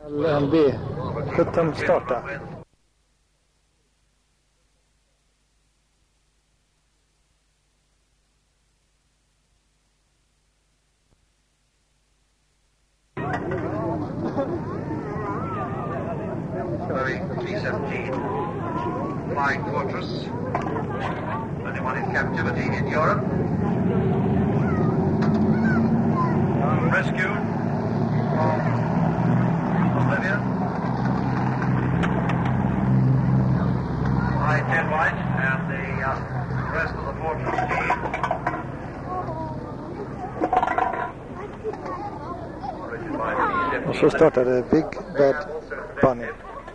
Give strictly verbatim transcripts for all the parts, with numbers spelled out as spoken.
L B. sjutton starta. T seventeen, Flying Fortress, only one in captivity in Europe. Rescued from Australia. I ten white and the uh, rest of the Fortress team. Och så startade Big Bad Bunny.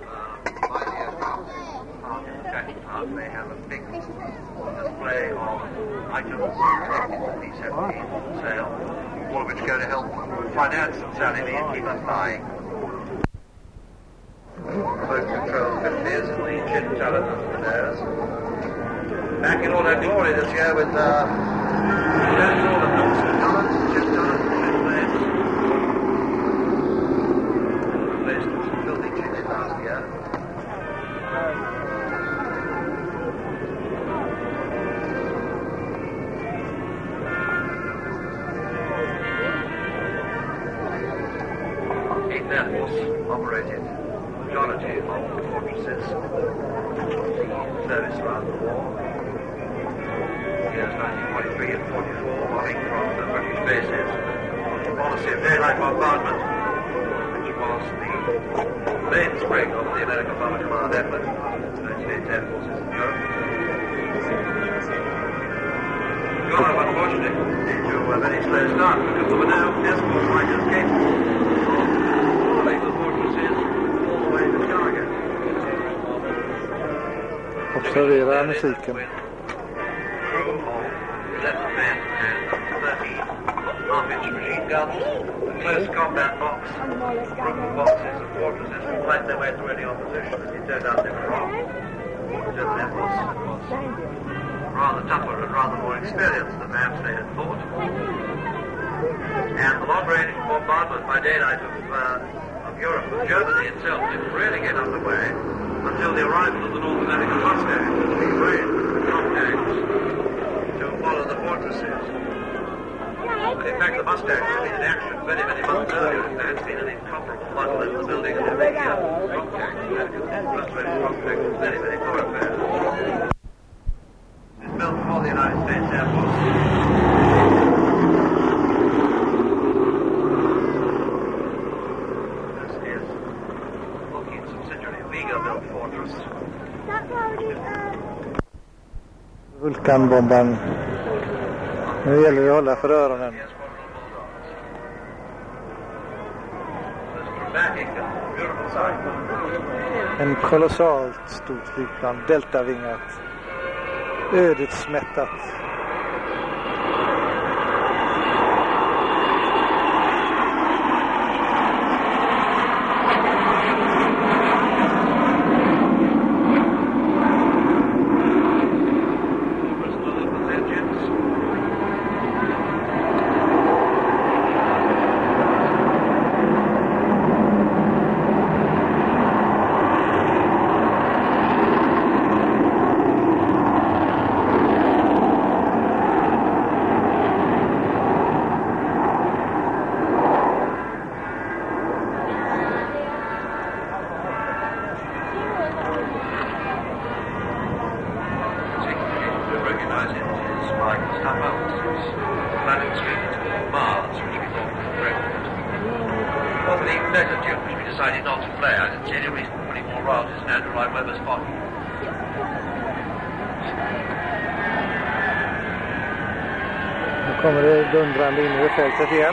They have a big display of items from D seventeen sale, all of which go to help finance and Sally and keep us flying. Remote control fifties and the Chin Talent theirs. Back in all their glory this year with uh, all the Knox Talent, Chin Talent, Chin Blades. Replaced some filthy chins last year. Air Force operated the majority of the fortresses the service around the war. Years nineteen forty-three and forty-four, bombing from the British bases. The policy of daylight bombardment, which was the mainspring of the American Bomber Command effort, the United States Air Forces in Europe. Europe, unfortunately, due to a very slow start because there were no escort fighters capable. Observera musiken. Close combat box, group of boxes and fortresses to fight their way through any opposition, and it turned out they were wrong. The German Air Force was rather tougher and rather more experienced than perhaps they had thought. And the long-range bombardment by daylight of, uh, of Europe, of Germany itself, didn't really get underway until the arrival of the North American Mustangs, which we trained contacts to follow the fortresses. And in fact, the Mustangs had been in action many, many months earlier, and there had been an incomparable model in the building of the big contacts. First British contact was very, very thoroughfare. It's built for the United States Air Force. Vulkanbomban. Nu gäller det att hålla för öronen. En kolossalt stort flygplan, deltavingat, ödesmättat. Nu kommer det dundrande in i fältet igen.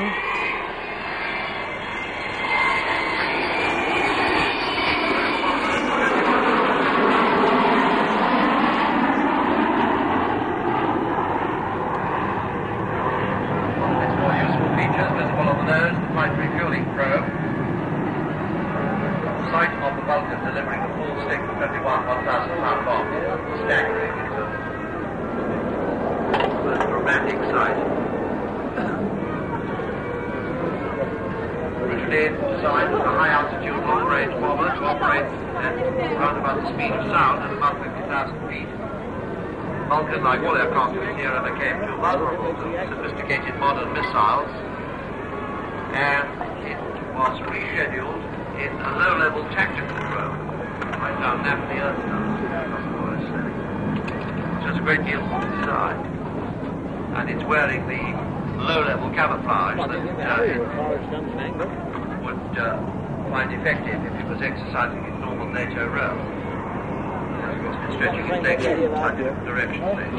originally designed as a high-altitude, long-range bomber to operate at around about the speed of sound at about fifty thousand feet. Vulcan, like all aircraft of its era, became too vulnerable to sophisticated modern missiles, and it was rescheduled in a low-level tactical drone, right down near the Earth now, which has a great deal more design. And it's wearing the low-level camouflage that uh, it would uh, find effective if it was exercising its normal NATO role. It has, of course, been stretching its legs in different directions lately.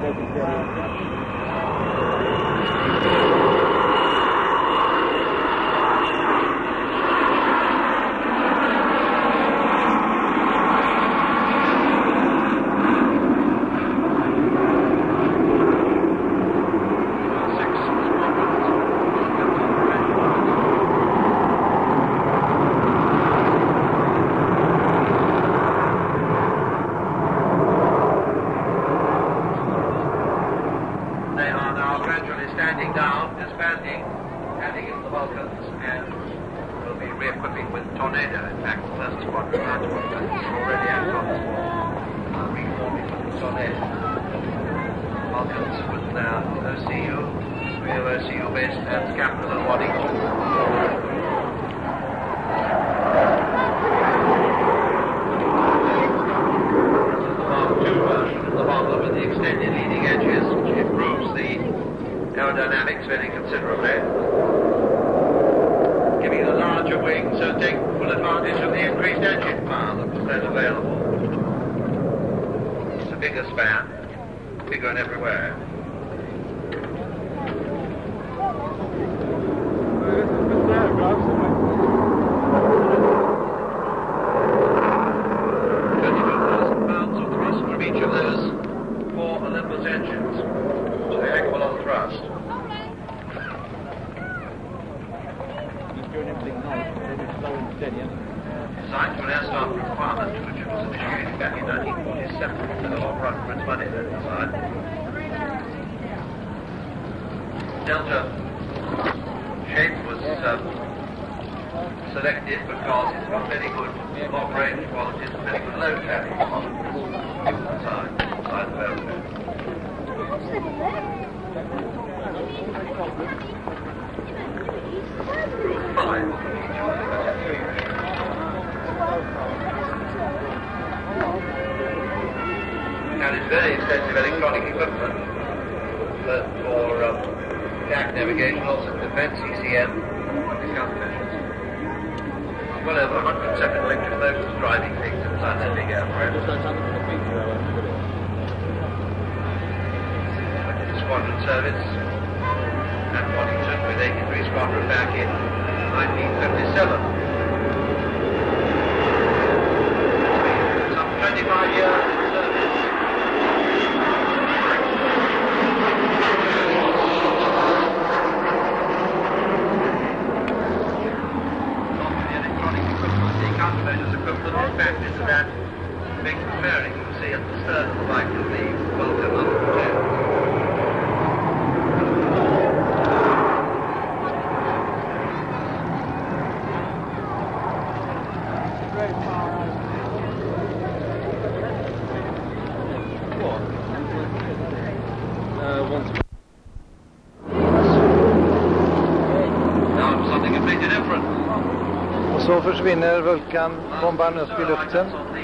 Så försvinner Vulcan-bombaren upp i luften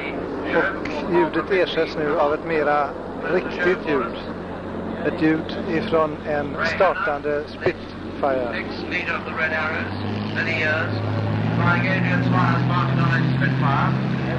och ljudet ersätts nu av ett mera riktigt ljud. Ett ljud ifrån en startande Spitfire. Ex-leader of the Red Arrows, many years, flying Adrian Smiles mounted on a Spitfire.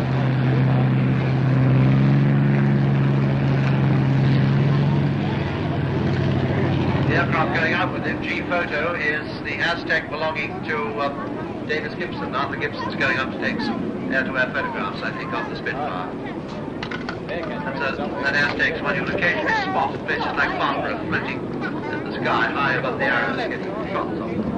The aircraft going up with him, G-Photo, is the Aztec belonging to uh, Davis Gibson. Arthur Gibson's going up to take some air-to-air photographs, I think, of the Spitfire. That's a, an Aztec's one you'll occasionally spot at places like Farnborough, floating in the sky high above the Arrows, getting shots of them.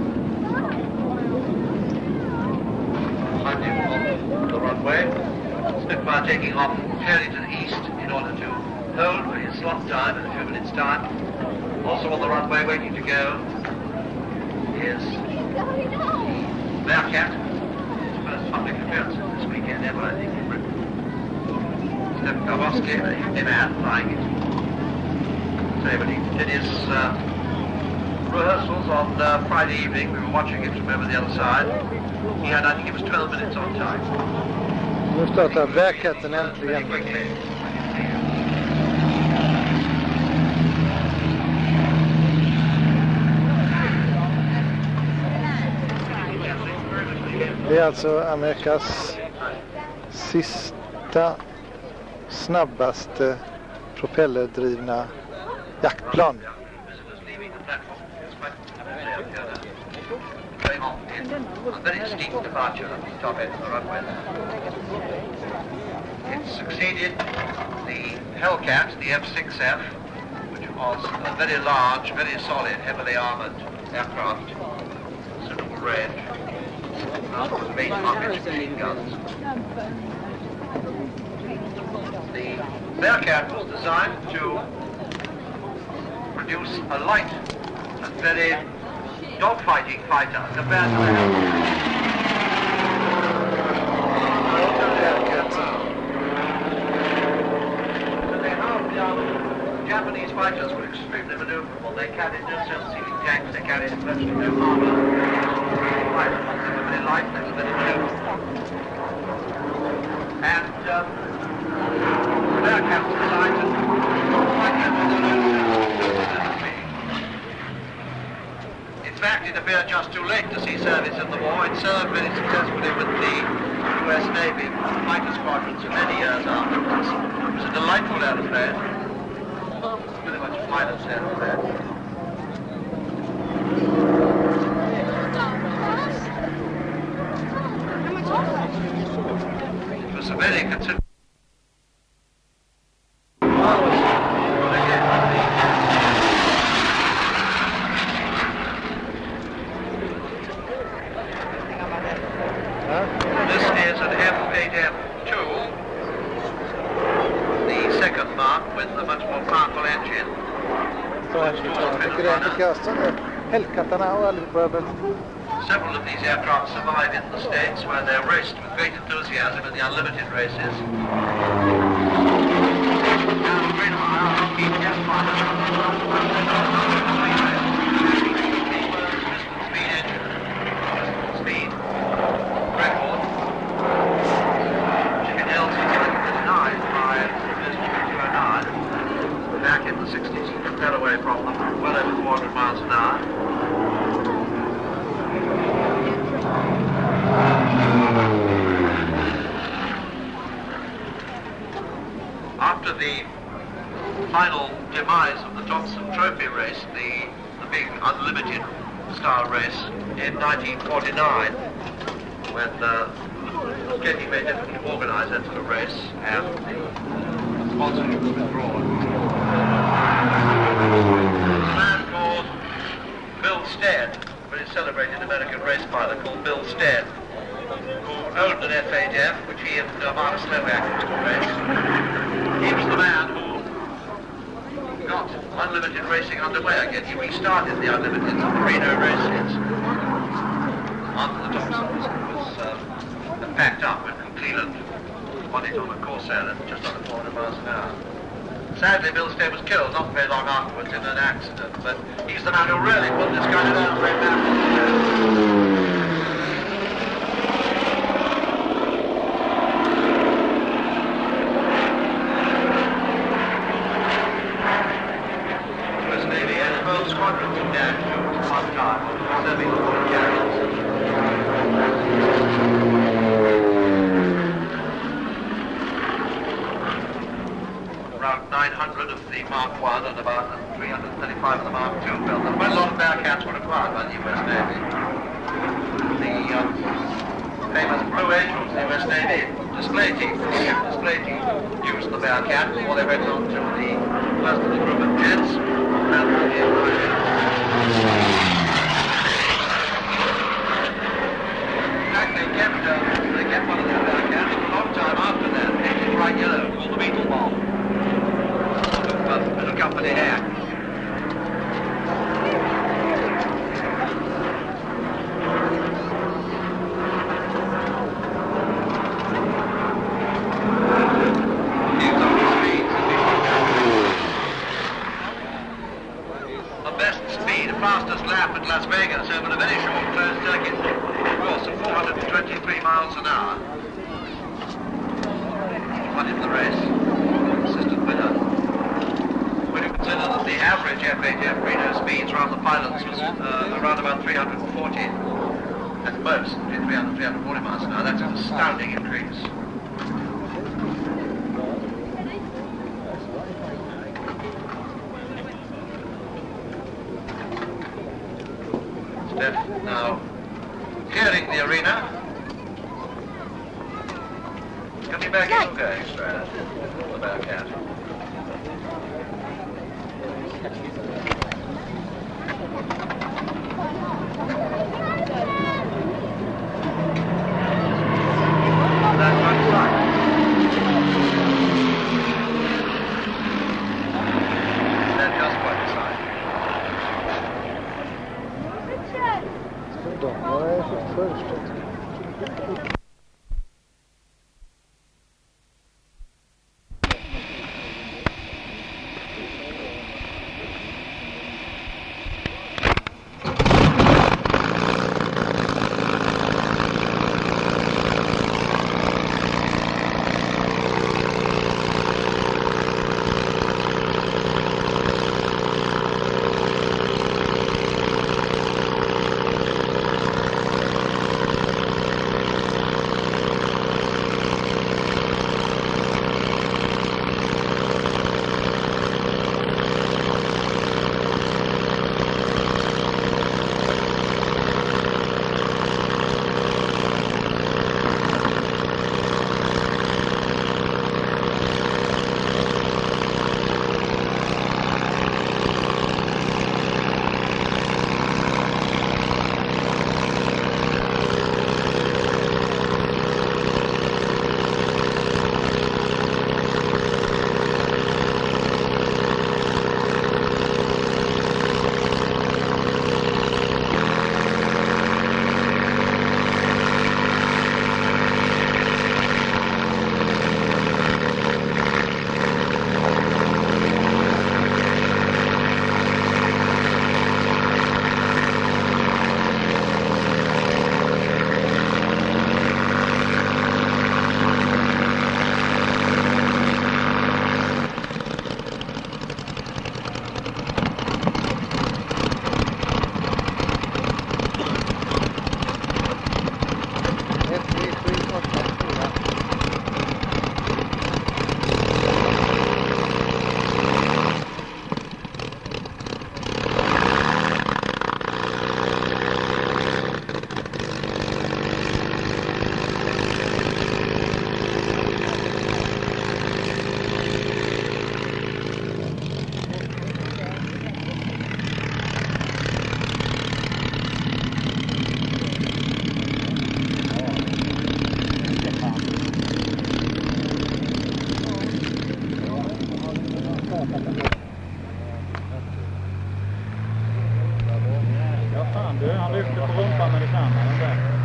Behind him on the runway, Spitfire taking off clearly to the east in order to hold for his slot time in a few minutes' time. Also on the runway waiting to go is Bearcat. His first public appearance this weekend ever, I think, in Britain. Stephen Kowalski, a U K man, flying it. So, but he did his uh, rehearsals on uh, Friday evening. We were watching it from over the other side. He had, I think it was twelve minutes on time. Nu startar Bearcaten äntligen. Det är alltså Amerikas sista snabbaste propellerdrivna jaktplan. A very steep departure at the top end of the runway. It succeeded the Hellcat, the F six F, which was a very large, very solid, heavily armoured aircraft, suitable range, with main target machine guns. The Bearcat was designed to produce a light and very dogfighting fighter compared to the Japanese fighters were extremely maneuverable. They carried no self-sealing tanks, they carried virtually no armor. They were very light, they were very maneuverable. And um, the Bearcat was designed to fight them with their own speed. In fact, it appeared just too late to see service in the war. It served very successfully with the U S Navy fighter squadrons for many years afterwards. It was a delightful aeroplane. Very much a pilot's aeroplane. It was a very considerable... Several of these aircraft survive in the States where they're raced with great enthusiasm in the unlimited races. Speed engine, speed record, which can held nine by two oh nine. Back in the sixties, you could fell away from them, well over four hundred miles an hour. After the final demise of the Thompson Trophy race, the, the big unlimited style race in nineteen forty-nine, when uh, it was getting very difficult to organise that sort of race and the sponsorship was withdrawn. There's a man called Bill Stead, a very celebrated American race pilot called Bill Stead, who owned an F eight F, which he and uh, Mark Slovak used to race. He was the man who got unlimited racing underway again. He restarted the unlimited Reno races after the Thompsons was uh, packed up and Cleveland won it on a Corsair at just under four hundred miles an hour. Sadly, Bill Stead was killed not very long afterwards in an accident, but he's the man who really put this kind of airplane back on the road. nine hundred of the Mark one and about three hundred thirty-five of the Mark two built. And quite a lot of Bearcats were acquired by the U S Navy. The um, famous Blue Angels, the U S Navy display team, display team used the Bearcat before they went on to the first of the group of jets. And the, in fact, they kept, uh, they kept one of their Bearcats for a long time after that, painted bright yellow, called the Beetle Bomb. Little company hat. miles an hour. Won in the race. Assistant winner. When you consider that the average F eight F Reno speeds around the pilots was uh, around about three hundred forty at most, between three hundred and three hundred forty miles an hour, that's an astounding increase. Steph now clearing the arena. Coming back in, going straight. The Bearcat. That one side. Then just one side. De var först. Ja fan du, han lyfter på rumpan med detsamma. Den där.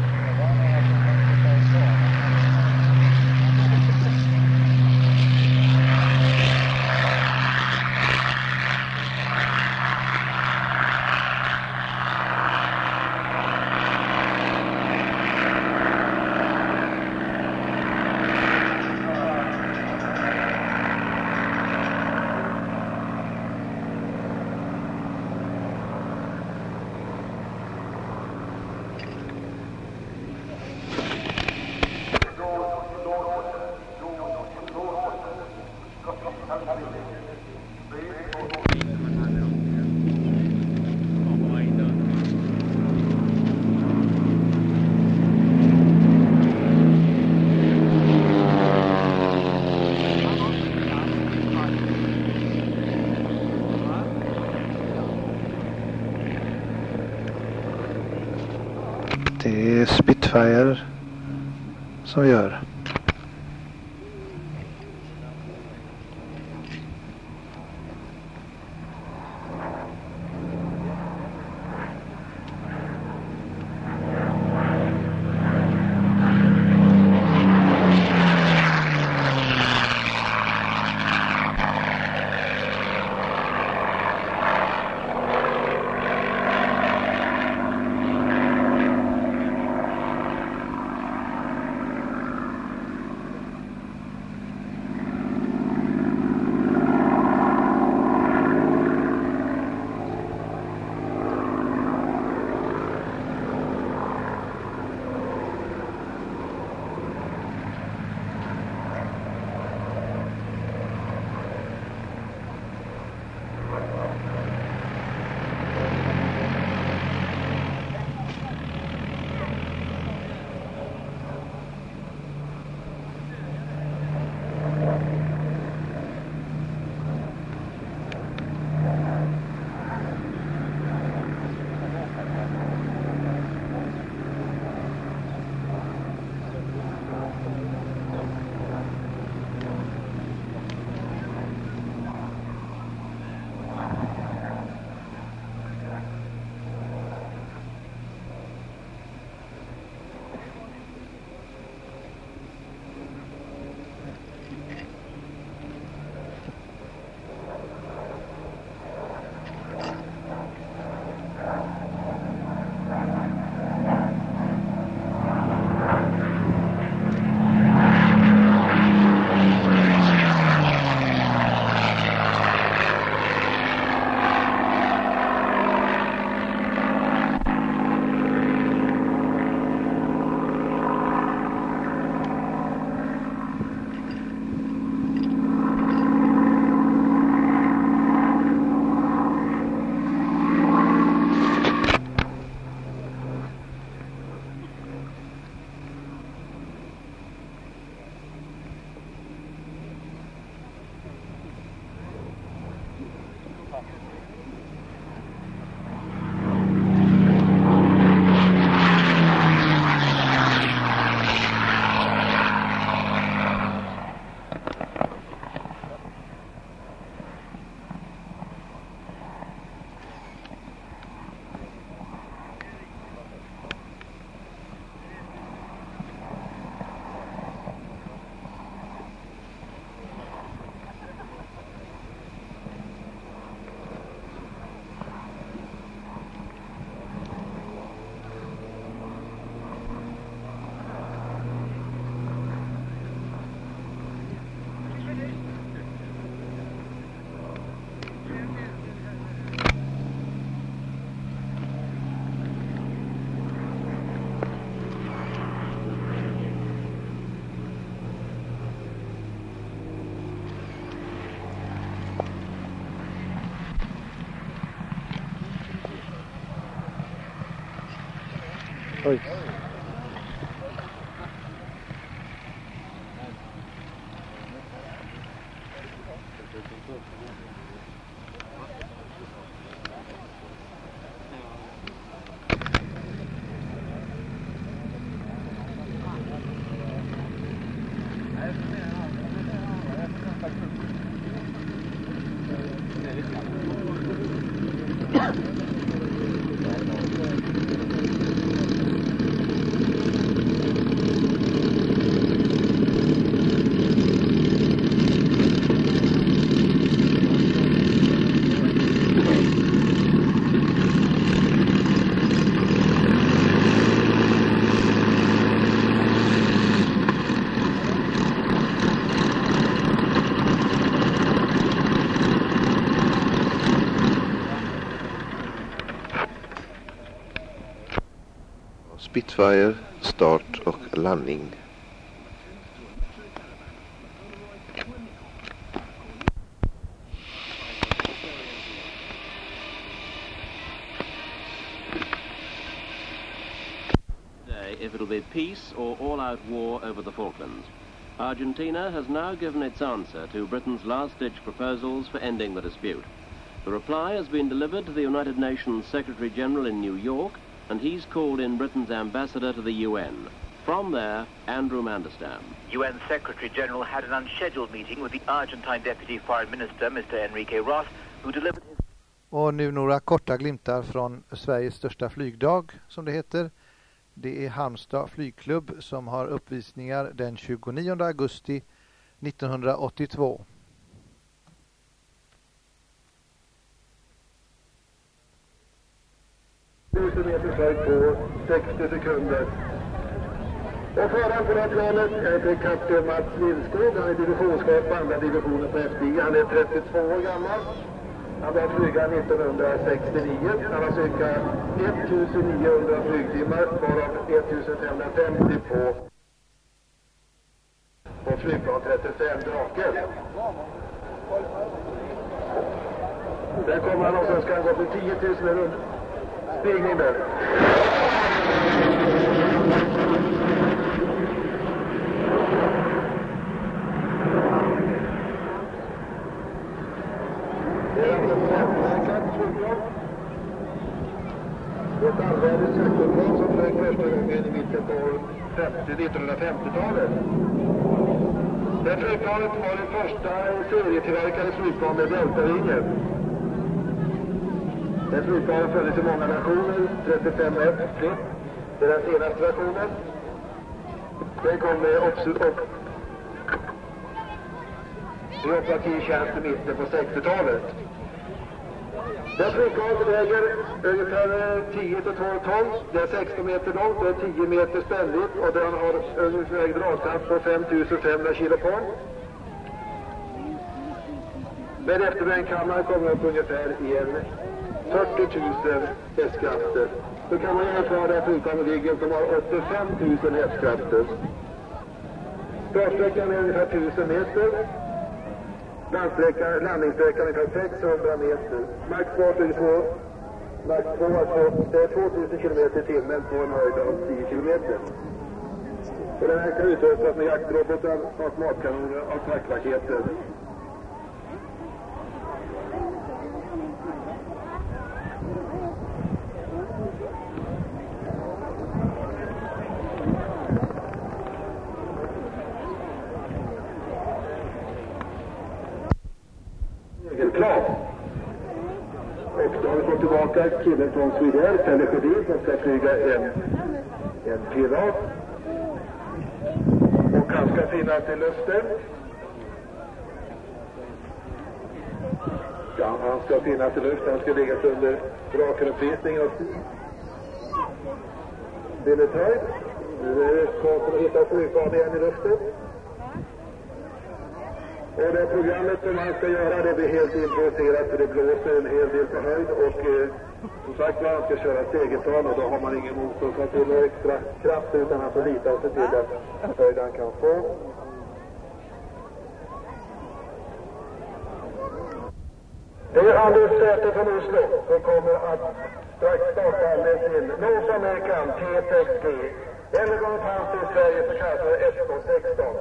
Det är Spitfire som gör. Oj. Spitfire, start och landning. If it'll be peace or all-out war over the Falklands. Argentina has now given its answer to Britain's last-ditch proposals for ending the dispute. The reply has been delivered to the United Nations Secretary-General in New York, and he's called in Britain's ambassador to the U N. From there, Andrew Manderstam. U N Secretary-General had an unscheduled meeting with the Argentine Deputy Foreign Minister, Mister Enrique Ross, who delivered his... Och nu några korta glimtar från Sveriges största flygdag, som det heter. Det är Halmstad flygklubb som har uppvisningar den tjugonionde augusti nittonhundraåttiotvå. tusen meter höjd på sextio sekunder. Och föraren på det här planet är kapten Mats Lindskog. Han är divisionschef på andra divisionen på F tio. Han är trettiotvå år gammal. Han började flyga nittonhundrasextionio. Han har cirka ettusen-niohundra flygtimmar, varav ettusen-femhundrafemtio på, på flygplan trettiofem Draken. Sen kommer han och sen ska han gå för tio tusen rund stigning där. Ett allvarligt jaktuppdrag som flög första gången i mitten på nittonhundrafemtiotalet. Det flygplanet var det första serietillverkade flygplan med deltavingar. Det flygplanet funnits i många nationer, trettiofem F, det är den senaste versionen. Den kom med upp i operativ tjänst i mitten på sextiotalet. Det flygplanet väger ungefär tio till tolv ton, det är sexton meter långt, det är tio meter spännvidd och den har ungefär en dragkraft på fem tusen femhundra kilopond. Med efterbrännkammaren kommer upp ungefär i en fyrtio tusen hästkrafter. Så kan man jämföra det här flygplanet med Viggen som har åttiofem tusen hästkrafter. Startsträckan är ungefär tusen meter. Landningssträckan är ungefär sexhundra meter. Max fart är två, max två, alltså det är tvåtusen kilometer i timmen på en höjd av tio kilometer. Och den här kan utrustas med jaktrobotar, automatkanoner och attackraketer. Plan. Och då har vi fått tillbaka killen från Swedair, Pelle Sjödin, som ska flyga en, en pirat. Och han ska finnas i luften. Ja, han ska finnas i luften. Han ska ligga under drakenuppvisning och Billetide. Nu är det konsten att hitta flygplan igen i luften. Och det programmet som han ska göra, det blir helt improviserat för det blåser en hel del på höjd och eh, som sagt var han ska köra segerplan och då har man ingen motor för att till några extra kraft utan han får lita och se till att höjd han kan få. Det är Anders Säter från Oslo som kommer att strax startande till North American T sex G. Eller gång fanns i Sverige så kallade S K sexton.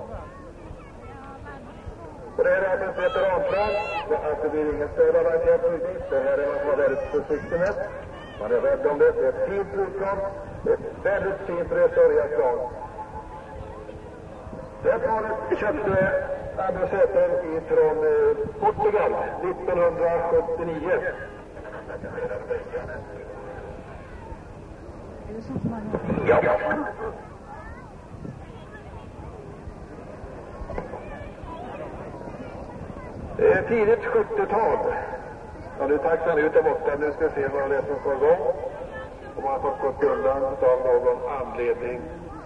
Och det här är alltså ett veteranplan, att det blir ingen stöd av entusiasm. Det här är man får väldigt försiktig med. Man är rädd om det. Det är ett fint flygplan. Ett väldigt fint restaurerat plan. Det här planet köpte Anders Säter från eh, Portugal nittonhundrasjuttionio. Ja. Eh, tidigt sjuttiotal. Ja, nu taxar han ut där borta. Nu ska vi se vad det är som går igång. Om man har fått gått undan av någon anledning.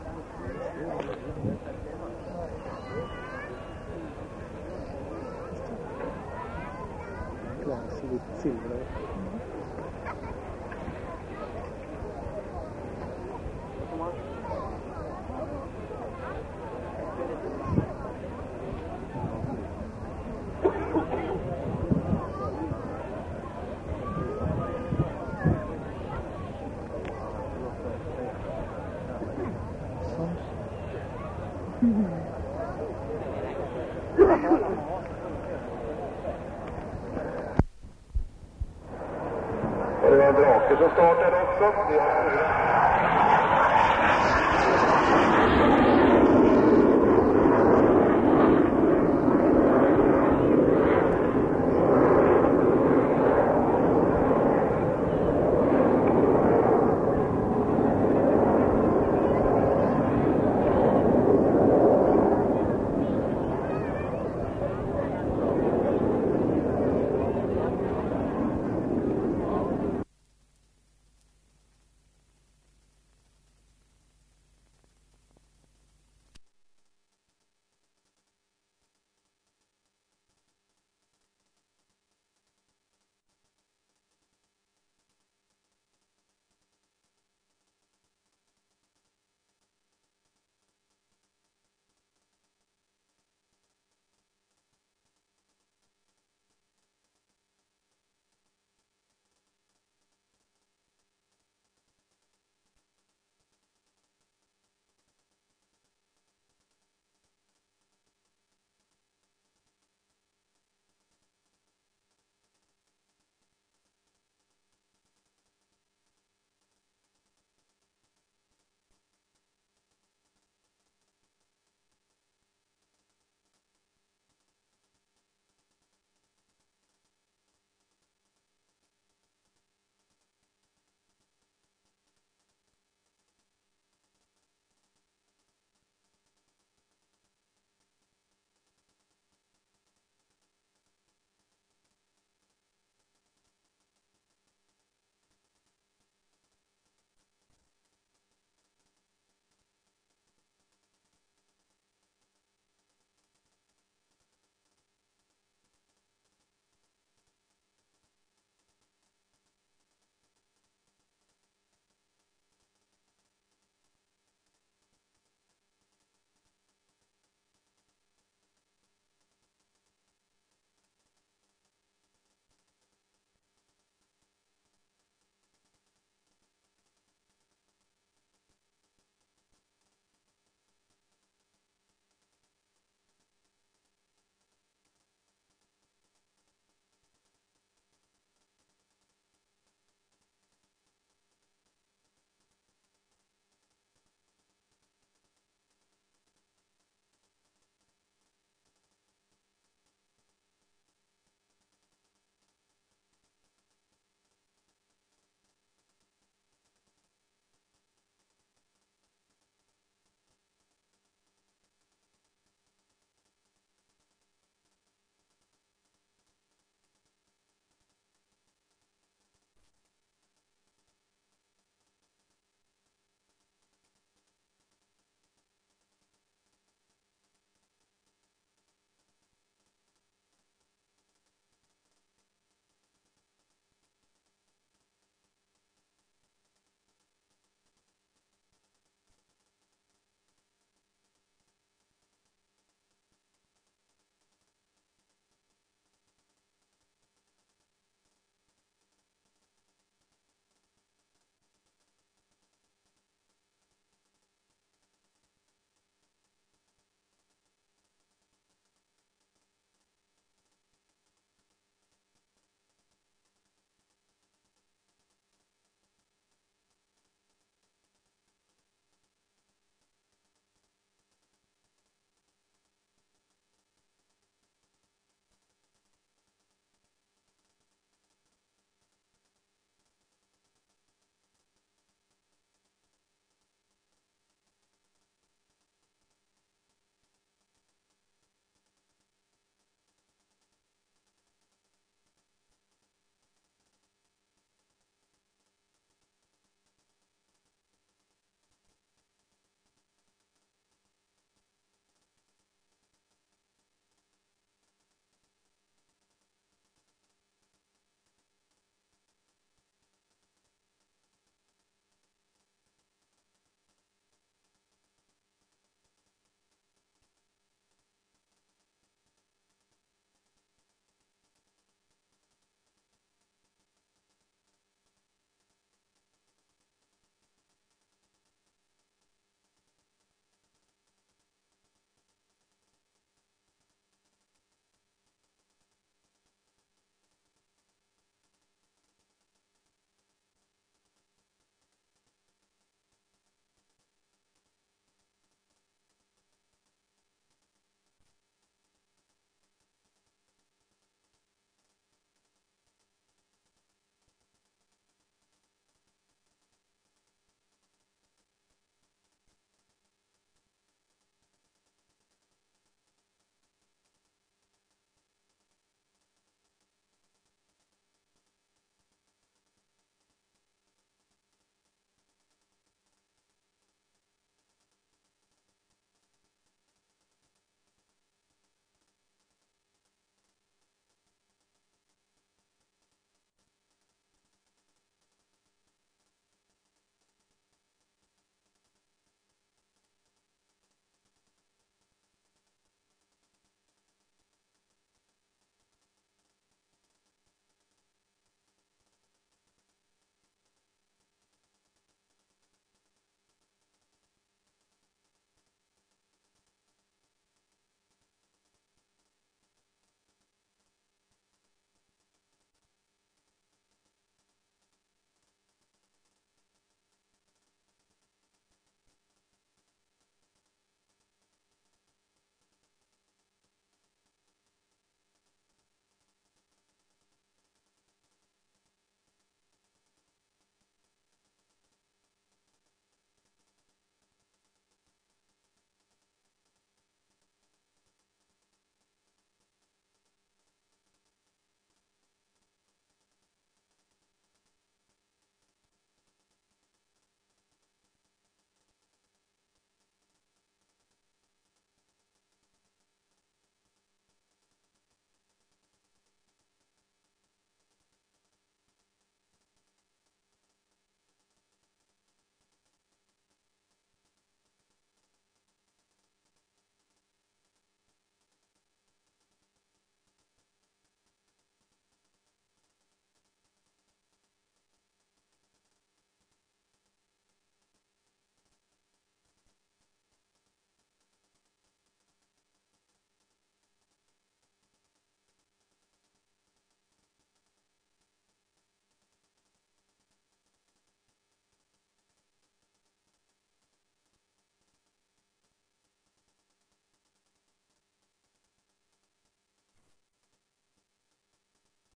Glas, vitt silver. Och det var en drake som startade också.